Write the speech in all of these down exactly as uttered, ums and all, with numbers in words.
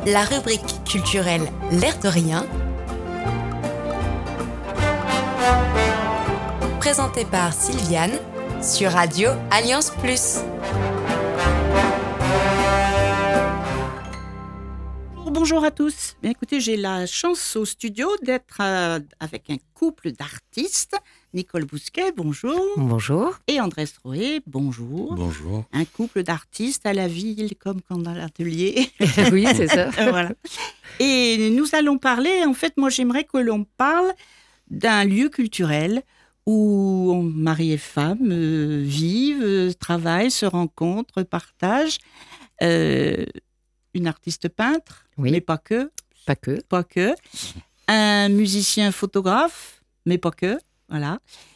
la rubrique culturelle L'air de rien, présentée par Sylviane sur Radio Alliance Plus. Bonjour à tous. Bien, écoutez, j'ai la chance au studio d'être euh, avec un couple d'artistes. Nicole Bousquet, bonjour. Bonjour. Et Andrés Roé, bonjour. Bonjour. Un couple d'artistes à la ville comme quand dans l'atelier. Oui, c'est ça. Voilà. Et nous allons parler, en fait, moi j'aimerais que l'on parle d'un lieu culturel où on, mari et femme euh, vivent, euh, travaillent, se rencontrent, partagent. Euh, une artiste peintre, oui. mais pas que. Pas que. Pas que. Un musicien photographe, mais pas que. Voilà.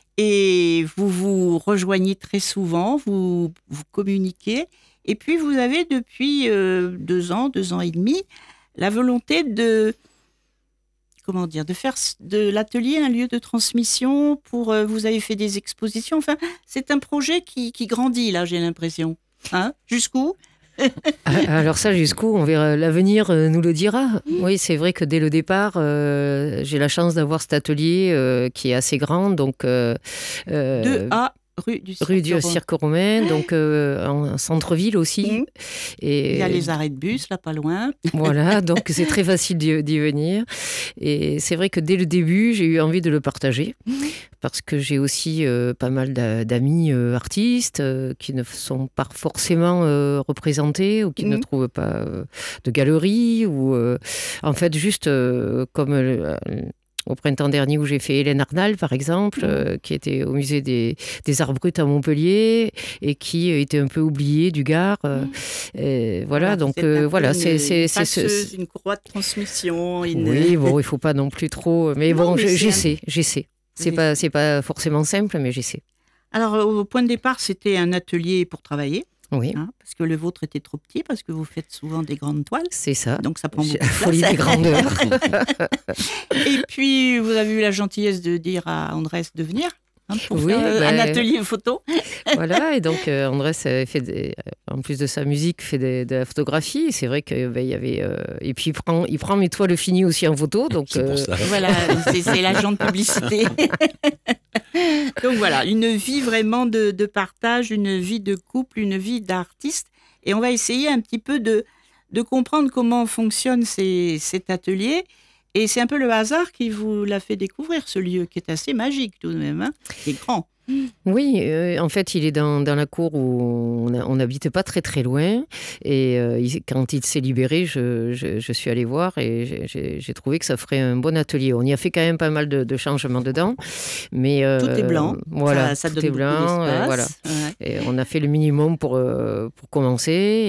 Et vous vous rejoignez très souvent, vous, vous communiquez. Et puis, vous avez depuis euh, deux ans, deux ans et demi, la volonté de, comment dire, de faire de l'atelier un lieu de transmission. Pour, euh, vous avez fait des expositions. Enfin, c'est un projet qui, qui grandit, là, j'ai l'impression. Hein ? Jusqu'où ? Alors ça, jusqu'où on verra, l'avenir nous le dira. Oui, c'est vrai que dès le départ, euh, j'ai la chance d'avoir cet atelier euh, qui est assez grand, donc euh, de A rue du Cirque, rue du Cirque Romain, donc euh, en centre-ville aussi. Mmh. Et il y a les arrêts de bus là, pas loin. Voilà, donc c'est très facile d'y, d'y venir. Et c'est vrai que dès le début, j'ai eu envie de le partager. Mmh. Parce que j'ai aussi euh, pas mal d'amis euh, artistes euh, qui ne sont pas forcément euh, représentés ou qui mmh. ne trouvent pas euh, de galerie. Ou, euh, en fait, juste euh, comme euh, au printemps dernier où j'ai fait Hélène Arnal, par exemple, mmh. euh, qui était au musée des, des Arts Bruts à Montpellier et qui était un peu oubliée du Gard. Euh, mmh. et voilà, voilà, donc euh, voilà, une, c'est... c'est, une, c'est, passeuse, c'est une courroie de transmission. Une... Oui, bon, il ne faut pas non plus trop... Mais non, bon, mais j'essaie, un... j'essaie. C'est oui. pas, c'est pas forcément simple, mais j'essaie. Alors, au point de départ, c'était un atelier pour travailler. Oui. Hein, parce que le vôtre était trop petit, parce que vous faites souvent des grandes toiles. C'est ça. Donc, ça prend beaucoup de place. Folie des grandeurs. Et puis, vous avez eu la gentillesse de dire à Andrés de venir. Hein, pour oui, faire bah, un atelier photo. Voilà, et donc euh, Andrés fait des, en plus de sa musique, fait des, de la photographie. C'est vrai qu'il bah, y avait euh, et puis il prend, il prend mes toiles finies aussi en photo. Donc c'est pour ça. Euh, voilà, c'est, c'est l'agent de publicité. Donc voilà, une vie vraiment de, de partage, une vie de couple, une vie d'artiste. Et on va essayer un petit peu de de comprendre comment fonctionne ces, cet atelier. Et c'est un peu le hasard qui vous l'a fait découvrir, ce lieu qui est assez magique tout de même, hein, qui est grand. Oui, euh, en fait, il est dans, dans la cour où on n'habite pas très très loin. Et euh, il, quand il s'est libéré, je, je, je suis allée voir et j'ai, j'ai trouvé que ça ferait un bon atelier. On y a fait quand même pas mal de, de changements dedans. Mais, euh, tout est blanc, voilà, ça, ça tout donne est blanc. Euh, voilà. Ouais. Et on a fait le minimum pour, euh, pour commencer.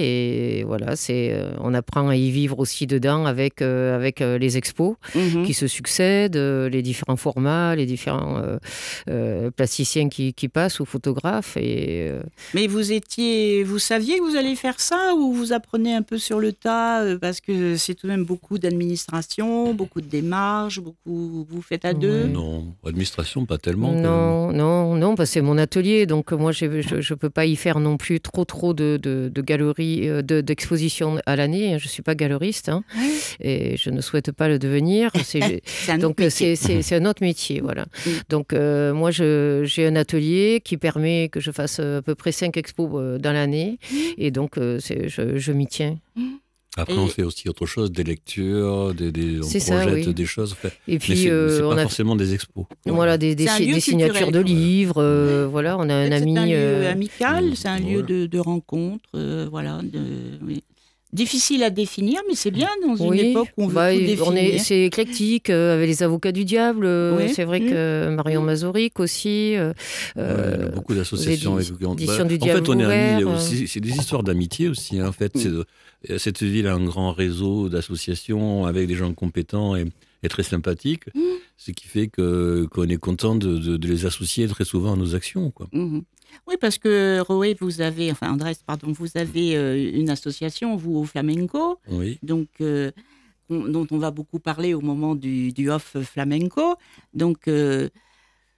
Et voilà, c'est, euh, on apprend à y vivre aussi dedans avec, euh, avec euh, les expos mm-hmm. qui se succèdent, euh, les différents formats, les différents euh, euh, plasticiens Qui, qui passe ou photographe. Et euh... Mais vous étiez, vous saviez que vous alliez faire ça ou vous apprenez un peu sur le tas euh, parce que c'est tout de même beaucoup d'administration, beaucoup de démarches, beaucoup vous faites à deux. Non, administration pas tellement. Non, non, non, parce que c'est mon atelier, donc moi j'ai, je je peux pas y faire non plus trop trop de de, de galeries, de, d'expositions à l'année. Je suis pas galeriste hein, ouais. et je ne souhaite pas le devenir. C'est, c'est un donc autre c'est, c'est c'est un autre métier, voilà. Mm. Donc euh, moi je j'ai un atelier qui permet que je fasse à peu près cinq expos dans l'année. Mmh. Et donc, c'est, je, je m'y tiens. Après, et on fait aussi autre chose, des lectures, des, des, on c'est projette ça, oui. des choses. Enfin, et puis, c'est, euh, c'est pas on a forcément des expos. Voilà, des, des, des signatures de livres. Euh, voilà, on a un c'est ami. C'est un lieu euh... amical, c'est un lieu ouais. de, de rencontre. Euh, voilà, de, oui. Difficile à définir, mais c'est bien dans une oui, époque où on veut bah, tout définir. On est, c'est éclectique, euh, avec les Avocats du Diable. Euh, oui. C'est vrai mmh. que Marion Mazoric aussi. Euh, ouais, il y a beaucoup d'associations. Édi- bah, du en Diable fait, on est amis euh... aussi. C'est des histoires d'amitié aussi. Hein, en fait, mmh. c'est de, cette ville a un grand réseau d'associations avec des gens compétents et, et très sympathiques, mmh. ce qui fait que, qu'on est content de, de, de les associer très souvent à nos actions, quoi. Mmh. Oui, parce que Roé, vous avez, enfin Andrés, pardon, vous avez euh, une association, vous, au flamenco, oui. donc, euh, on, dont on va beaucoup parler au moment du, du off flamenco. Donc, euh,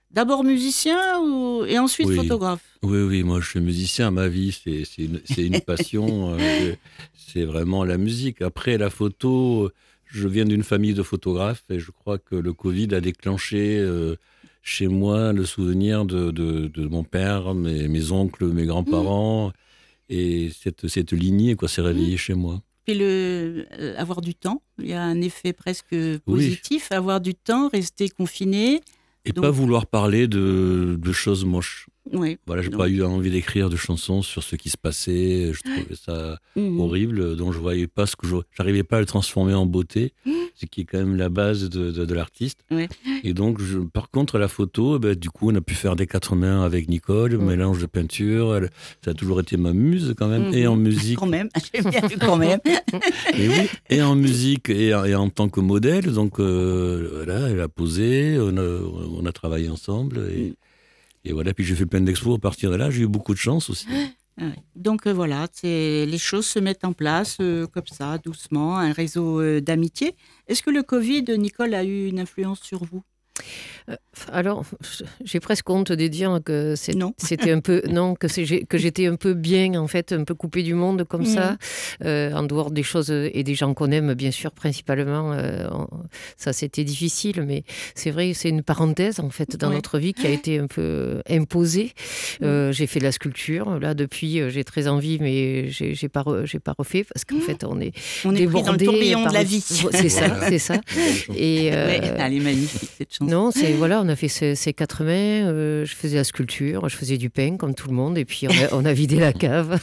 D'abord musicien ou... et ensuite Oui. photographe. Oui, oui, moi je suis musicien. Ma vie, c'est, c'est, une, c'est une passion. euh, c'est vraiment la musique. Après, la photo, je viens d'une famille de photographes et je crois que le Covid a déclenché euh, chez moi le souvenir de, de, de mon père, mes, mes oncles, mes grands-parents. Mmh. Et cette, cette lignée quoi, s'est réveillée mmh. chez moi. Puis le, euh, avoir du temps, il y a un effet presque positif. Oui. Avoir du temps, rester confiné. Et Donc... pas vouloir parler de, de choses moches. Oui. Voilà, j'ai donc... pas eu envie d'écrire de chansons sur ce qui se passait. Je trouvais ça mmh. horrible, donc je voyais pas ce que je, j'arrivais pas à le transformer en beauté, mmh. ce qui est quand même la base de, de, de l'artiste. Oui. Et donc, je, par contre, la photo, ben, du coup, on a pu faire des quatre mains avec Nicole, mmh. mélange de peinture. Elle, ça a toujours été ma muse quand même, mmh. et en musique. Quand même, j'ai bien vu quand même. Et oui, et en musique et, et en tant que modèle. Donc euh, voilà, elle a posé, on a, on a travaillé ensemble. Et, Et voilà, puis j'ai fait plein d'expos à partir de là, j'ai eu beaucoup de chance aussi. Donc euh, voilà, c'est, les choses se mettent en place euh, comme ça, doucement, un réseau euh, d'amitié. Est-ce que le Covid, Nicole, a eu une influence sur vous ? Alors, j'ai presque honte de dire que c'est, non. c'était un peu non que, c'est, que j'étais un peu bien en fait, un peu coupée du monde comme mmh. ça, euh, en dehors des choses et des gens qu'on aime bien sûr principalement. Euh, ça c'était difficile, mais c'est vrai, c'est une parenthèse en fait dans ouais. notre vie qui a été un peu imposée. Euh, mmh. J'ai fait de la sculpture là depuis, j'ai très envie, mais j'ai, j'ai pas re, j'ai pas refait parce qu'en mmh. fait on est on est pris dans le tourbillon par... de la vie. C'est ça, c'est ça. Et euh... ouais, elle est magnifique cette chanson. Non, c'est voilà, on a fait ces, ces quatre mains. Euh, je faisais la sculpture, je faisais du pain comme tout le monde, et puis on a, on a vidé la cave.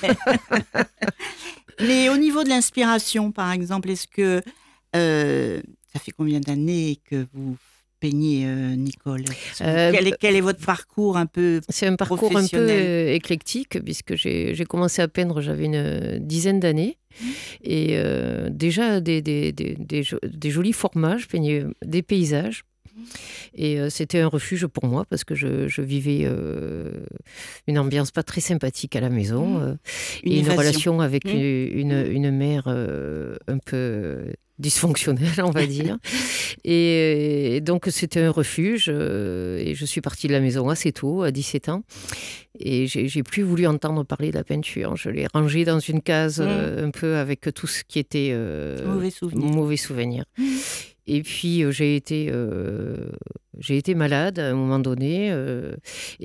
Mais au niveau de l'inspiration, par exemple, est-ce que euh, ça fait combien d'années que vous peignez, euh, Nicole ? euh, quel, est, quel est votre parcours un peu C'est un parcours un peu euh, éclectique, puisque j'ai, j'ai commencé à peindre, j'avais une dizaine d'années. Et euh, déjà des, des, des, des, des jolis formats, je peignais des paysages. Et euh, c'était un refuge pour moi parce que je, je vivais euh, une ambiance pas très sympathique à la maison euh, une et une relation avec mmh. une, une, une mère euh, un peu dysfonctionnelle, on va dire. et, et donc c'était un refuge euh, et je suis partie de la maison assez tôt, à dix-sept ans. Et j'ai, j'ai plus voulu entendre parler de la peinture. Je l'ai rangée dans une case mmh. euh, un peu avec tout ce qui était euh, mauvais souvenir. Mauvais souvenir. Mmh. Et puis euh, j'ai été euh, j'ai été malade à un moment donné euh,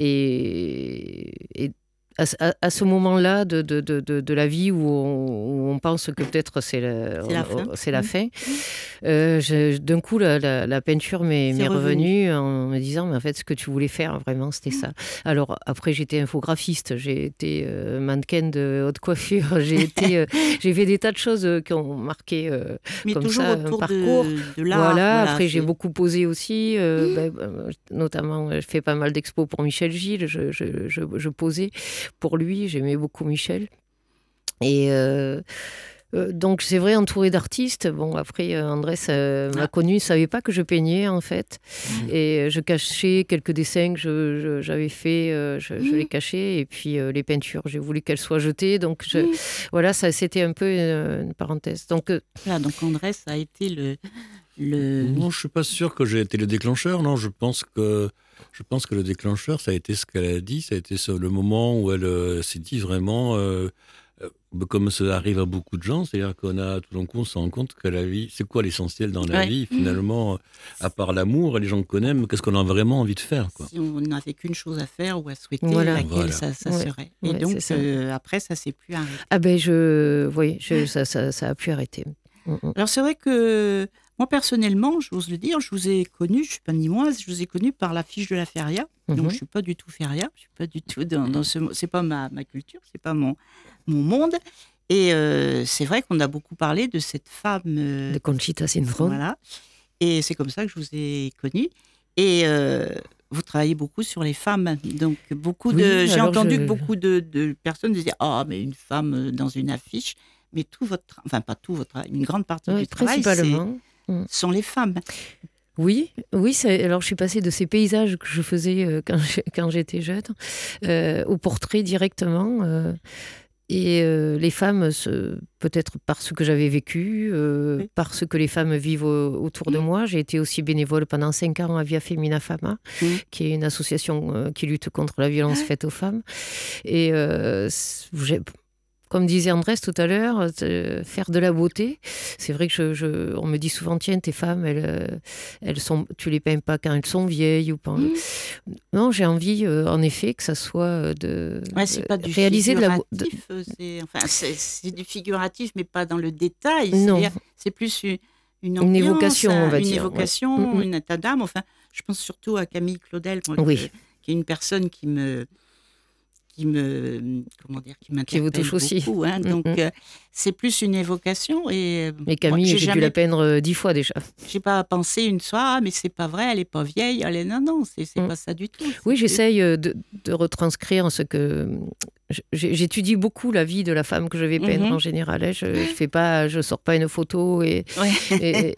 et, et à, à, à ce moment-là de, de, de, de la vie où on, où on pense que peut-être c'est la, c'est la fin, c'est la fin euh, je, d'un coup la, la, la peinture m'est, m'est revenue revenu. En me disant mais en fait ce que tu voulais faire vraiment c'était ça. Alors après j'étais infographiste, j'ai été euh, mannequin de haute coiffure, j'ai été euh, j'ai fait des tas de choses qui ont marqué euh, mais comme toujours ça autour un parcours de, de l'art. Voilà, voilà après c'est... j'ai beaucoup posé aussi euh, mmh. ben, notamment je fais pas mal d'expos pour Michel Gilles, je, je, je, je posais pour lui, j'aimais beaucoup Michel. Et euh, euh, donc c'est vrai, entouré d'artistes. Bon, après euh, Andrés euh, m'a ah. connu, ne savait pas que je peignais en fait. Mmh. Et je cachais quelques dessins que je, je, j'avais fait, euh, je, mmh. je les cachais. Et puis euh, les peintures, j'ai voulu qu'elles soient jetées. Donc je, mmh. voilà, ça, c'était un peu une, une parenthèse. Donc, euh, voilà, donc Andrés a été le... le... Non, je ne suis pas sûr que j'ai été le déclencheur. Non, je pense que... Je pense que le déclencheur, ça a été ce qu'elle a dit, ça a été ce, le moment où elle euh, s'est dit vraiment, euh, euh, comme ça arrive à beaucoup de gens, c'est-à-dire qu'on a tout d'un coup, on se rend compte que la vie, c'est quoi l'essentiel dans la ouais. vie finalement, à part l'amour et les gens qu'on aime, qu'est-ce qu'on a vraiment envie de faire quoi. Si on n'avait qu'une chose à faire ou à souhaiter, voilà. laquelle voilà. ça, ça ouais. serait. Et ouais, donc euh, après, ça s'est plus arrêté. Ah ben je, oui, je, ça, ça, ça a pu arrêter. Mm-hmm. Alors c'est vrai que moi, personnellement, j'ose le dire, je vous ai connu, je ne suis pas nîmoise, je vous ai connu par l'affiche de la Feria. Mm-hmm. Donc, je ne suis pas du tout Feria, je ne suis pas du tout dans, dans ce... C'est pas ma, ma culture, ce n'est pas mon, mon monde. Et euh, c'est vrai qu'on a beaucoup parlé de cette femme... Euh, de Conchita Cintrón. Voilà. Et c'est comme ça que je vous ai connue. Et euh, vous travaillez beaucoup sur les femmes. Donc, beaucoup oui, de... J'ai entendu je... que beaucoup de, de personnes disaient « Ah, oh, mais une femme dans une affiche ». Mais tout votre... Enfin, pas tout votre... Une grande partie oui, du travail, principalement. c'est... sont les femmes. Oui, oui. C'est, alors je suis passée de ces paysages que je faisais euh, quand, je, quand j'étais jeune euh, au portrait directement. Euh, Et euh, les femmes, se, peut-être par ce que j'avais vécu, euh, oui. par ce que les femmes vivent au, autour de moi. J'ai été aussi bénévole pendant cinq ans à Via Femina Fama, oui. qui est une association euh, qui lutte contre la violence faite aux femmes. Et euh, j'ai... Comme disait Andrés tout à l'heure, euh, faire de la beauté. C'est vrai que je, je, on me dit souvent, tiens, tes femmes, elles, elles sont, tu les peins pas quand elles sont vieilles ou pas. Mmh. Non, j'ai envie, euh, en effet, que ça soit de ouais, c'est pas du réaliser de la beauté. C'est, enfin, c'est, c'est du figuratif, mais pas dans le détail. Non. C'est-à-dire, c'est plus une, une, ambiance, une évocation, on va une dire. Une évocation, ouais. une état d'âme. Enfin, je pense surtout à Camille Claudel, moi, oui. que, qui est une personne qui me... qui me comment dire qui m'interpelle qui vous touche aussi beaucoup, hein. Donc mm-hmm. euh, c'est plus une évocation et mais Camille moi, j'ai, j'ai jamais... dû la peindre euh, dix fois déjà. J'ai pas pensé une fois ah, mais c'est pas vrai, elle est pas vieille, elle est non non c'est c'est mm. pas ça du tout. Oui, j'essaye de, de retranscrire ce que j'étudie beaucoup la vie de la femme que je vais peindre mm-hmm. en général. Hein. Je, je fais pas, je sors pas une photo et ouais. et,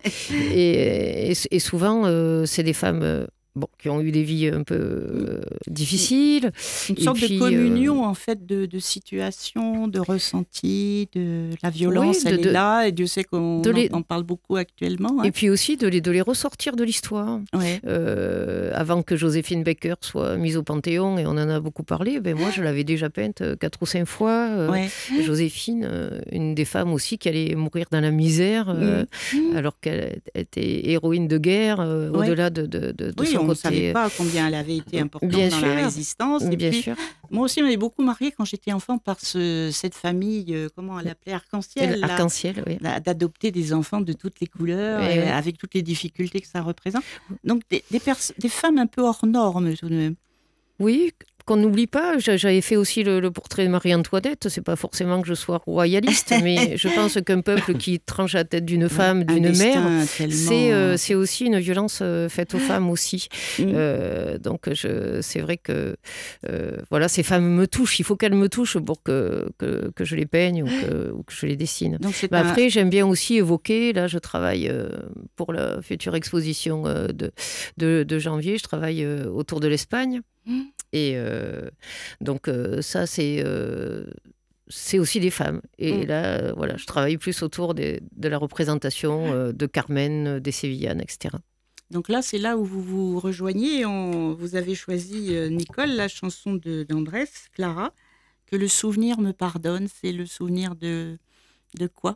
et, et, et souvent euh, c'est des femmes. Euh, Bon, qui ont eu des vies un peu euh, difficiles. Une sorte puis, de communion, euh... en fait, de, de situations, de ressentis, de la violence, oui, de, elle de, est là, et Dieu sait qu'on les... en parle beaucoup actuellement. Hein. Et puis aussi de les, de les ressortir de l'histoire. Ouais. Euh, avant que Joséphine Baker soit mise au Panthéon, et on en a beaucoup parlé, ben moi, je l'avais déjà peinte quatre ou cinq fois. Euh, ouais. Joséphine, euh, une des femmes aussi qui allait mourir dans la misère, euh, mmh. alors qu'elle était héroïne de guerre, euh, ouais. au-delà de, de, de, de oui, son on ne savait pas combien elle avait été importante bien dans sûr. la résistance. Et bien puis, sûr. Moi aussi, on m'avait beaucoup marquée quand j'étais enfant par ce, cette famille, euh, comment elle appelait, Arc-en-Ciel. Là, Arc-en-Ciel, oui. D'adopter des enfants de toutes les couleurs, oui, et, oui. avec toutes les difficultés que ça représente. Donc, des, des, pers- des femmes un peu hors normes, tout de même. Oui, qu'on n'oublie pas. J'avais fait aussi le, le portrait de Marie-Antoinette. C'est pas forcément que je sois royaliste, mais je pense qu'un peuple qui tranche la tête d'une femme, d'une mère, tellement... c'est, euh, c'est aussi une violence euh, faite aux femmes aussi. Mmh. Euh, donc je, c'est vrai que euh, voilà, ces femmes me touchent. Il faut qu'elles me touchent pour que, que, que je les peigne ou que, ou que je les dessine. Donc c'est mais un... Après, j'aime bien aussi évoquer. Là, je travaille euh, pour la future exposition euh, de, de, de janvier. Je travaille euh, autour de l'Espagne. Mmh. Et euh, donc euh, ça c'est euh, c'est aussi des femmes et mmh. là euh, voilà je travaille plus autour de, de la représentation euh, de Carmen, des Sévillanes, et cetera. Donc là c'est là où vous vous rejoignez. On, vous avez choisi euh, Nicole, la chanson de, d'Andrés, Clara, que le souvenir me pardonne. C'est le souvenir de de quoi?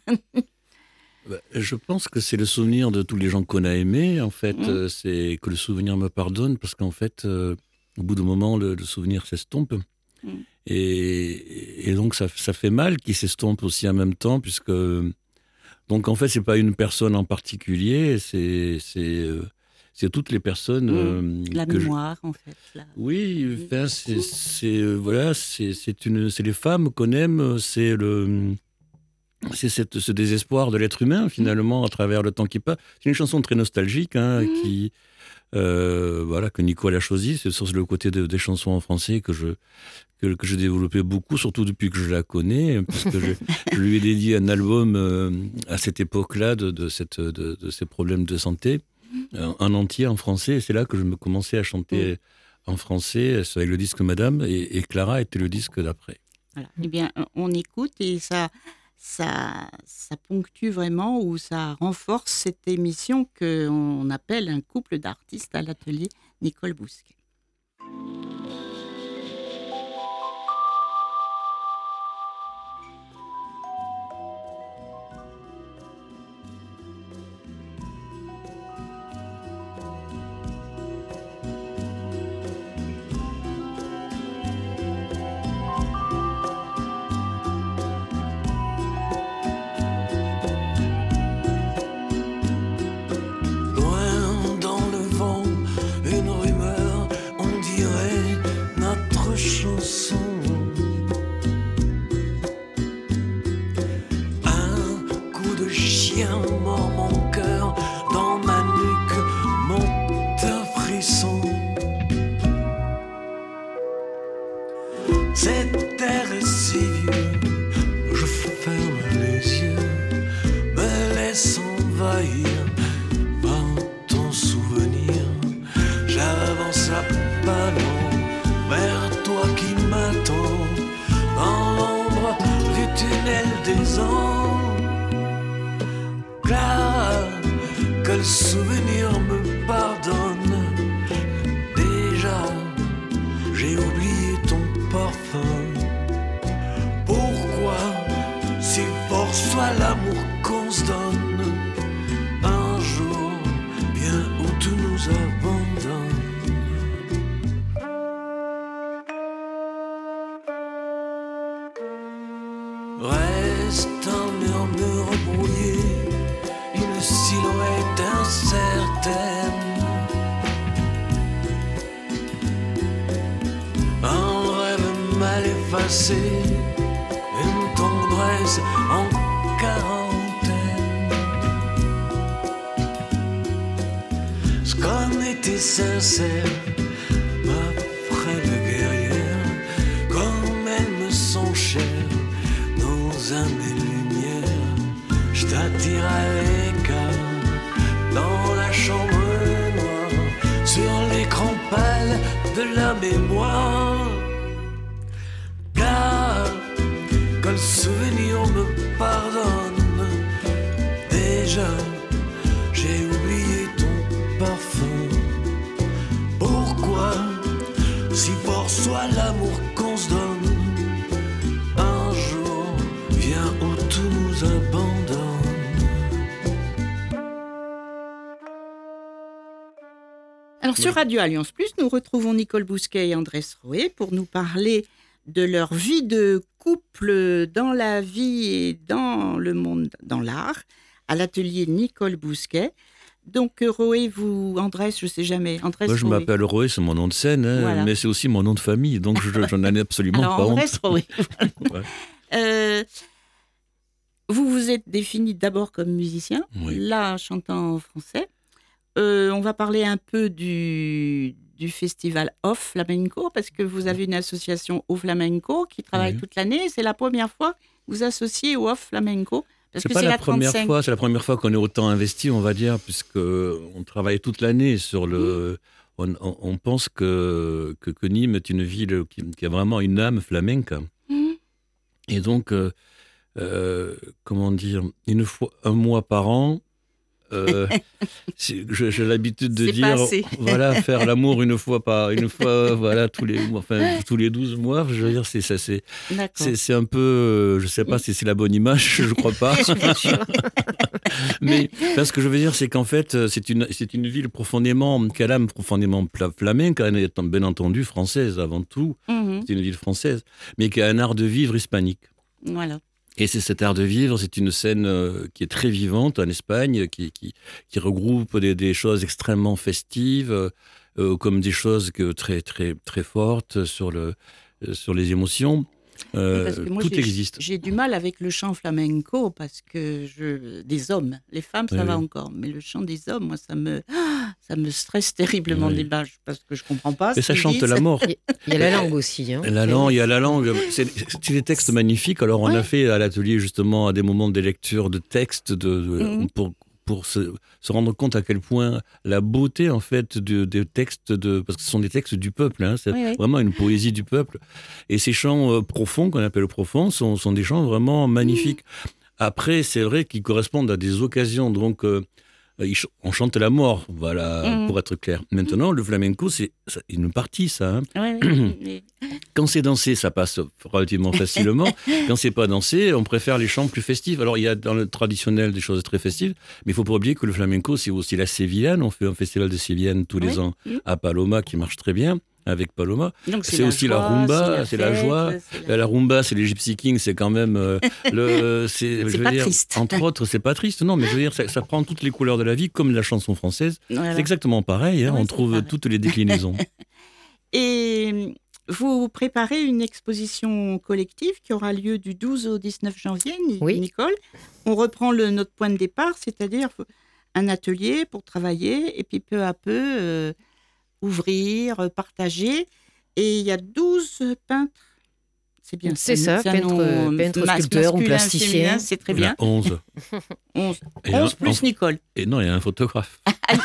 Je pense que c'est le souvenir de tous les gens qu'on a aimés en fait. Mmh. Euh, c'est que le souvenir me pardonne parce qu'en fait euh, au bout d'un moment, le, le souvenir s'estompe. Mmh. Et, et donc, ça, ça fait mal qu'il s'estompe aussi en même temps, puisque... Donc, en fait, c'est pas une personne en particulier, c'est, c'est, euh, c'est toutes les personnes... Mmh. Euh, La que mémoire, je... en fait. Là. Oui, enfin, c'est, c'est, euh, voilà, c'est, c'est, une, c'est les femmes qu'on aime, c'est le... C'est cette, ce désespoir de l'être humain, finalement, à travers le temps qui passe. C'est une chanson très nostalgique, hein, mmh. qui... Euh, voilà, que Nicole a choisi, c'est sur le côté de, des chansons en français que je, que, que je développais beaucoup, surtout depuis que je la connais, parce que je, je lui ai dédié un album euh, à cette époque-là de, de, cette, de, de ces problèmes de santé, un, un entier en français, et c'est là que je me commençais à chanter en français, avec le disque Madame, et, et Clara était le disque d'après. Voilà. Eh bien, on écoute et ça... Ça, ça ponctue vraiment ou ça renforce cette émission qu'on appelle un couple d'artistes à l'atelier Nicole Bousquet. abandonne. Reste un murmure brouillé, une silhouette incertaine, un rêve mal effacé, une tendresse en quarantaine. Ce qu'on était sincère, ma frêle guerrière, comme elles me sont chères, nos âmes et lumières, je t'attire à l'écart, dans la chambre noire, sur l'écran pâle de la mémoire. Car que le souvenir me pardonne, déjà j'ai oublié ton parfum. Pourquoi si fort soit l'amour qu'on se donne, un jour vient où tout nous abandonne. Alors sur Radio Alliance Plus, nous retrouvons Nicole Bousquet et Andrés Roé pour nous parler de leur vie de couple dans la vie et dans le monde, dans l'art, à l'atelier Nicole Bousquet. Donc Roé, vous, Andrés, je ne sais jamais. Andrés Moi, je Roé. m'appelle Roé, c'est mon nom de scène, hein, Voilà. mais c'est aussi mon nom de famille, donc je, j'en ai absolument Alors pas Andrés honte. Roé. Ouais. Euh, vous vous êtes défini d'abord comme musicien, Oui. là chantant en français. Euh, on va parler un peu du, du festival Off Flamenco, parce que vous avez une association au Flamenco qui travaille Oui. toute l'année. C'est la première fois que vous associez au Off Flamenco, parce C'est que pas c'est la, la première trente-cinq. fois, c'est la première fois qu'on est autant investi, on va dire, puisque on travaille toute l'année sur le. On, on- on pense que, que que Nîmes est une ville qui, qui a vraiment une âme flamenca. Mhm. Et donc, euh, euh, comment dire, une fois, un mois par an. euh, c'est- je- j'ai l'habitude de C'est dire, pas assez. voilà, faire l'amour une fois par, une fois, voilà, tous les, enfin, tous les douze mois. Je veux dire, c'est ça, c'est, D'accord. c'est, c'est un peu, euh, je sais pas si c'est la bonne image, je crois pas. Mais enfin, ce que je veux dire, c'est qu'en fait, euh, c'est une, c'est une ville profondément, qui a l'âme profondément pla- flamenca, étant bien entendu française avant tout. Mhm. C'est une ville française, mais qui a un art de vivre hispanique. Voilà. Et c'est cet art de vivre, c'est une scène euh, qui est très vivante en Espagne, qui, qui, qui regroupe des, des choses extrêmement festives, euh, euh, comme des choses que très, très, très fortes sur, le, euh, sur les émotions. Euh, Parce que moi, tout j'ai- existe. J'ai du mal avec le chant flamenco parce que je des hommes, les femmes ça Oui, va oui. encore, mais le chant des hommes, moi ça me ah, ça me stresse terriblement Oui. des bâches parce que je comprends pas. Et ce ça qu'ils chante disent. la mort. Il y a la langue aussi. Hein. La langue, il y a la langue. C'est, c'est des textes magnifiques. Alors, on Ouais. a fait à l'atelier, justement, à des moments de lecture de textes de, de- Mhm. pour, pour se, se rendre compte à quel point la beauté, en fait, de- des textes, de, parce que ce sont des textes du peuple. Hein, c'est Oui, oui. vraiment une poésie du peuple. Et ces chants euh, profonds, qu'on appelle profonds, sont, sont des chants vraiment magnifiques. Après, c'est vrai qu'ils correspondent à des occasions. Donc, euh, ils ch- on chante la mort, voilà, Mhm. pour être clair. Maintenant, le flamenco, c'est ça- une partie, ça. Hein. Ouais, ouais, mais- Quand c'est dansé, ça passe relativement facilement. Quand c'est pas dansé, on préfère les chants plus festifs. Alors, il y a dans le traditionnel des choses très festives, mais il faut pas oublier que le flamenco, c'est aussi la sévillane. On fait un festival de sévillane tous les Ouais. ans Mhm. à Paloma, qui marche très bien, avec Paloma. Donc, C'est aussi la joie, rumba, c'est la fête, joie. c'est La, la rumba, c'est les Gypsy Kings, c'est quand même euh, le. C'est, je C'est veux pas dire, triste. entre autres, c'est pas triste, non, mais je veux dire, ça, ça prend toutes les couleurs de la vie, comme la chanson française. Voilà. C'est exactement pareil, hein, Ouais, on c'est trouve pareil. toutes les déclinaisons. Et vous préparez une exposition collective qui aura lieu du douze au dix-neuf janvier, Ni- Oui. Nicole. On reprend le, notre point de départ, c'est-à-dire un atelier pour travailler et puis peu à peu euh, ouvrir, euh, partager. Et il y a douze peintres. C'est bien. C'est un- ça, un peintre- nom peintre, mas- sculpteur ou masculin, plasticien. féminin, c'est très Il y en bien. a onze. onze. Et onze un- plus en- Nicole. Et non, il y a un photographe.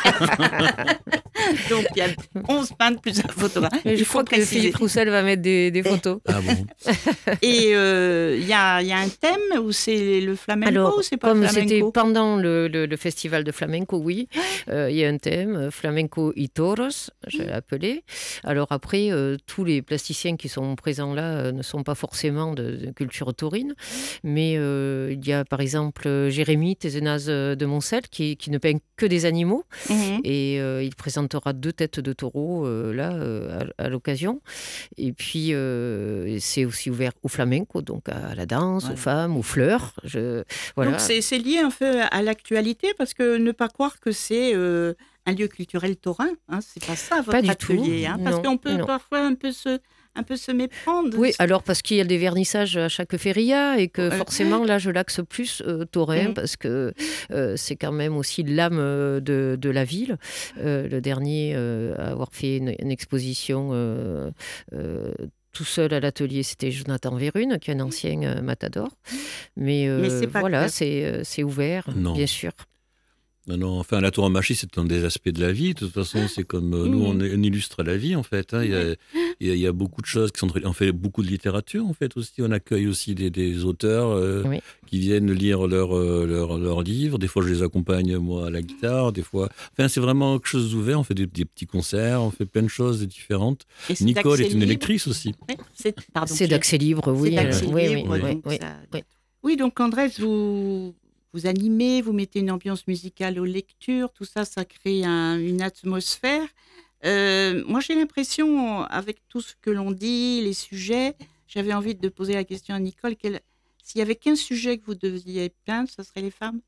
Donc il y a onze peintres plus un photographe. Mais je Il faut crois que préciser. Philippe Roussel va mettre des, des photos. Ah bon. Et euh, il y, a, il y a un thème où c'est le flamenco Alors, ou c'est pas comme le c'était flamenco pendant le, le- le festival de flamenco, oui, euh, il y a un thème, euh, flamenco y toros, je l'ai appelé. Alors après, euh, tous les plasticiens qui sont présents là euh, ne sont pas forcément de, de culture taurine, mais euh, il y a par exemple euh, Jérémy Tézenaz de Moncel qui, qui ne peint que des animaux. Mhm. Et euh, il présentera deux têtes de taureau euh, là euh, à, à l'occasion. Et puis euh, c'est aussi ouvert au flamenco, donc à la danse, Voilà. aux femmes, aux fleurs. Je, voilà. Donc c'est, c'est lié un peu à l'actualité, parce que ne pas croire que c'est euh, un lieu culturel taurin, hein, c'est pas ça votre Pas du atelier, tout. hein, parce Non, qu'on peut non. parfois un peu se, un peu se méprendre. Oui, alors parce qu'il y a des vernissages à chaque feria et que Ouais. forcément là je l'axe plus euh, taurin Mhm. parce que euh, c'est quand même aussi l'âme euh, de, de la ville. Euh, le dernier euh, à avoir fait une, une exposition euh, euh, tout seul à l'atelier, c'était Jonathan Vérune, qui est un ancien euh, matador. Mais, euh, Mais c'est pas voilà, que- c'est, euh, c'est ouvert, Non. bien sûr. Non, non, enfin, la tauromachie, c'est un des aspects de la vie. De toute façon, c'est comme euh, nous, Mhm. on, on illustre la vie, en fait. hein. Il y, a, il y a- il y a beaucoup de choses qui sont. On fait beaucoup de littérature, en fait, aussi. On accueille aussi des, des auteurs euh, Oui. qui viennent lire leurs euh, leurs leurs livres. Des fois, je les accompagne, moi, à la guitare. Des fois. Enfin, c'est vraiment quelque chose d'ouvert. On fait des, des petits concerts, on fait plein de choses différentes. Et c'est Nicole d'accès est une libre. électrice aussi. Oui, c'est, pardon, C'est j'ai- d'accès libre, oui. c'est d'accès euh, oui, libre, oui, oui, donc oui, ça- oui. Oui, donc Andrés, vous, vous animez, vous mettez une ambiance musicale aux lectures, tout ça, ça crée un- une atmosphère. Euh, moi, j'ai l'impression, avec tout ce que l'on dit, les sujets, j'avais envie de poser la question à Nicole, quel- s'il y avait qu'un sujet que vous deviez peindre, ce serait les femmes?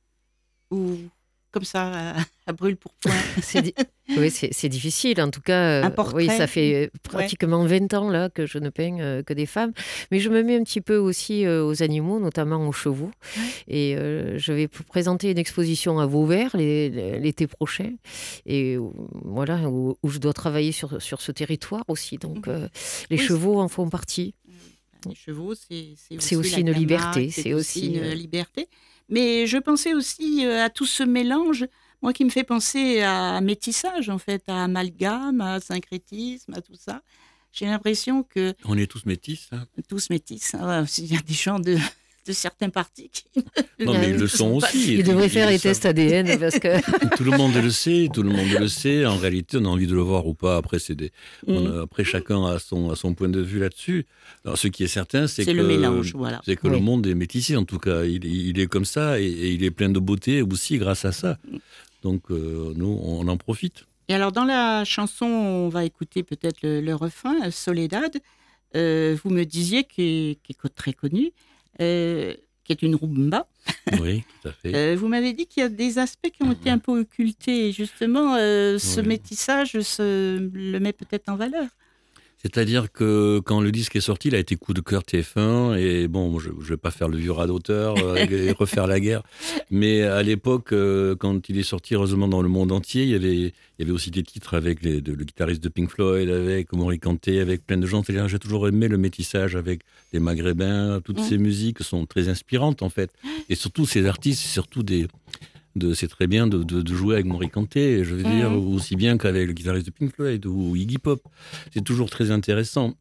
Ou comme ça, à, à brûle pour point? C'est di- oui, c'est, c'est difficile. En tout cas, euh, Un portrait. oui, ça fait pratiquement vingt ans là que je ne peins euh, que des femmes. Mais je me mets un petit peu aussi euh, aux animaux, notamment aux chevaux. Et euh, je vais p- présenter une exposition à Vauvert les- les- l'été prochain. Et euh, voilà, où, où je dois travailler sur, sur ce territoire aussi. Donc, euh, les Oui, chevaux en font partie. Les chevaux, c'est, c'est aussi, C'est aussi la une Camargue, liberté, c'est, c'est aussi aussi, une euh, liberté. Mais je pensais aussi euh, à tout ce mélange, moi qui me fait penser à métissage, en fait, à amalgame, à syncrétisme, à tout ça. J'ai l'impression que On est tous métis. hein. tous métissent. Ah ouais, il y a des gens de, de certains partis qui... Non, mais ils le sont aussi. Ils devraient Ils- faire ils les savent. tests A D N parce que. Tout le monde le sait, tout le monde le sait. En réalité, on a envie de le voir ou pas. Après, c'est des, on Mhm. a- après chacun a son, a son point de vue là-dessus. Alors, ce qui est certain, c'est, C'est que le mélange, voilà. c'est que Oui. le monde est métissé. En tout cas, il, il est comme ça et, et il est plein de beauté aussi grâce à ça. Donc, euh, nous, on en profite. Et alors, dans la chanson, on va écouter peut-être le, le refrain, Soledad. Euh, vous me disiez, qui est, qui est très connu, euh, qui est une rumba. Oui, tout à fait. Euh, vous m'avez dit qu'il y a des aspects qui ont été un peu occultés. Et justement, euh, ce Oui. métissage se, le met peut-être en valeur. C'est-à-dire que quand le disque est sorti, il a été coup de cœur T F un. Et bon, je ne vais pas faire le vieux rat d'auteur euh, et refaire la guerre. Mais à l'époque, euh, quand il est sorti, heureusement, dans le monde entier, il y avait, il y avait aussi des titres avec les, de- le guitariste de Pink Floyd, avec Maurice Kanté, avec plein de gens. C'est-à-dire, j'ai toujours aimé le métissage avec les Maghrébins. Toutes Mm. ces musiques sont très inspirantes, en fait. Et surtout, ces artistes, c'est surtout des... De, c'est très bien de, de, de jouer avec Maurice Kanté, je veux dire, Mhm. aussi bien qu'avec le guitariste de Pink Floyd ou Iggy Pop. C'est toujours très intéressant.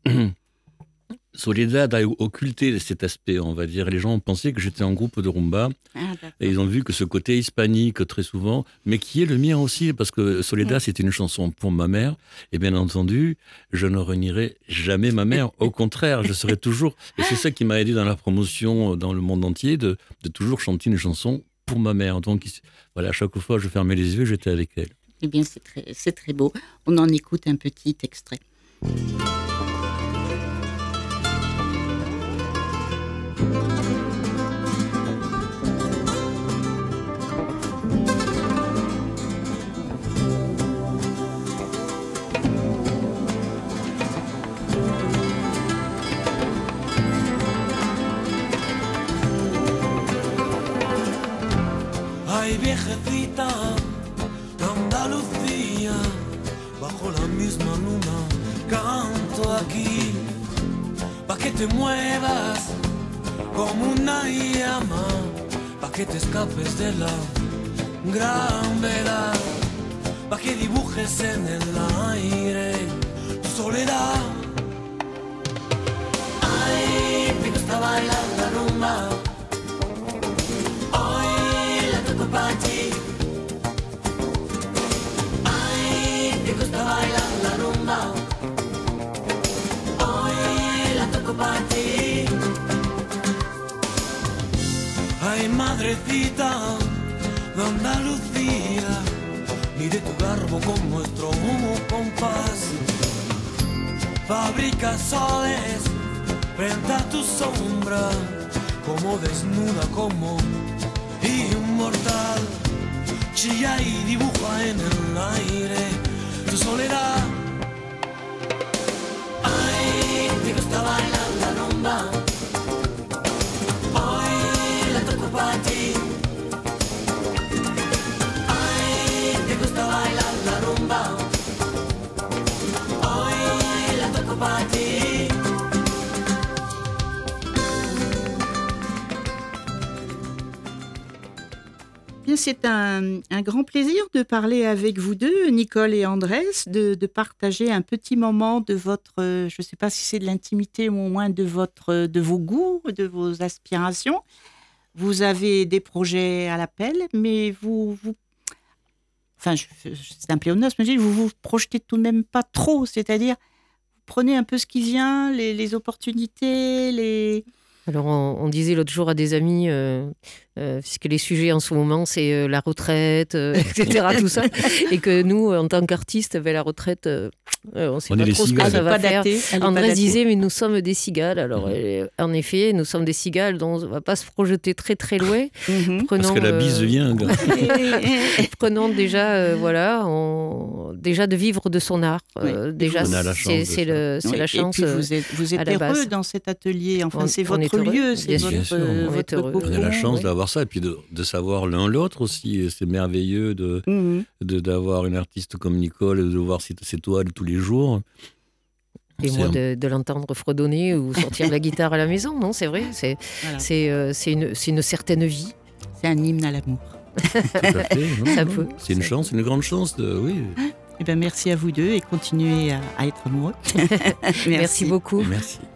Soledad a occulté cet aspect, on va dire. Les gens ont pensé que j'étais en groupe de rumba Ah, d'accord. et ils ont vu que ce côté hispanique, très souvent, mais qui est le mien aussi, parce que Soledad, Ouais. c'était une chanson pour ma mère. Et bien entendu, je ne renierai jamais ma mère. Au contraire, je serai toujours... Et c'est ça qui m'a aidé dans la promotion dans le monde entier, de, de toujours chanter une chanson pour ma mère. Donc, voilà, à chaque fois, je fermais les yeux, j'étais avec elle. Eh bien, c'est très, c'est très beau. On en écoute un petit extrait. Ay, viejecita de Andalucía, bajo la misma luna canto aquí, pa' que te muevas como una llama, pa' que te escapes de la gran vela, pa' que dibujes en el aire tu soledad. Ay, me gusta bailar la rumba, para ti. Ay, te gusta bailar la rumba. Hoy la toco para ti. Ay, madrecita de Andalucía, ni de tu garbo con nuestro compás. Fabrica soles frente a tu sombra, como desnuda, como inmortal. Chilla y dibuja en el aire tu soledad. Ay, te gusta bailar la rumba, hoy la toco para ti. Ay, te gusta bailar la rumba, hoy la toco para ti. Bien, c'est un, un grand plaisir de parler avec vous deux, Nicole et Andrés, de, de partager un petit moment de votre, euh, je ne sais pas si c'est de l'intimité ou au moins de, votre, de vos goûts, de vos aspirations. Vous avez des projets à l'appel, mais vous, vous enfin, je, c'est un pléonasme, mais je dis, vous vous projetez tout de même pas trop, c'est-à-dire, vous prenez un peu ce qui vient, les, les opportunités, les... Alors, on, on disait l'autre jour à des amis, euh, euh, puisque les sujets en ce moment, c'est euh, la retraite, euh, et cetera, tout ça, et que nous, en tant qu'artistes, ben, la retraite, euh, on ne sait On pas est les trop ce que cigales. ça va pas faire. datée, elle est pas Andrés datée. disait, mais nous sommes des cigales. Alors, Mhm. euh, en effet, nous sommes des cigales, donc on ne va pas se projeter très très loin. Mhm. Prenons, Parce que la euh, bise vient. quoi. Prenons déjà, euh, voilà, on- déjà de vivre de son art. Euh, déjà, On a la chance c'est de c'est ça. le, c'est Oui, la chance. Et puis euh, vous êtes, vous à êtes la heureux base. dans cet atelier. Enfin, On- c'est on est votre heureux, lieu, c'est bien votre, sûr. Bien sûr, euh, on est votre heureux. cocon. On a la chance oui. d'avoir ça et puis de, de savoir l'un l'autre aussi. Et c'est merveilleux de, Mhm. de, d'avoir une artiste comme Nicole et de voir ses, ses toiles tous les jours. Et C'est moi, un- de, de l'entendre fredonner ou sortir la guitare à la maison, non, c'est vrai. C'est Voilà. c'est euh, c'est une, c'est une certaine vie. C'est un hymne à l'amour. Tout à fait, non, Ça non. peut. C'est une Ça- chance, une grande chance. De, oui. Eh ben, merci à vous deux et continuez à, à être amoureux. Merci beaucoup. Merci.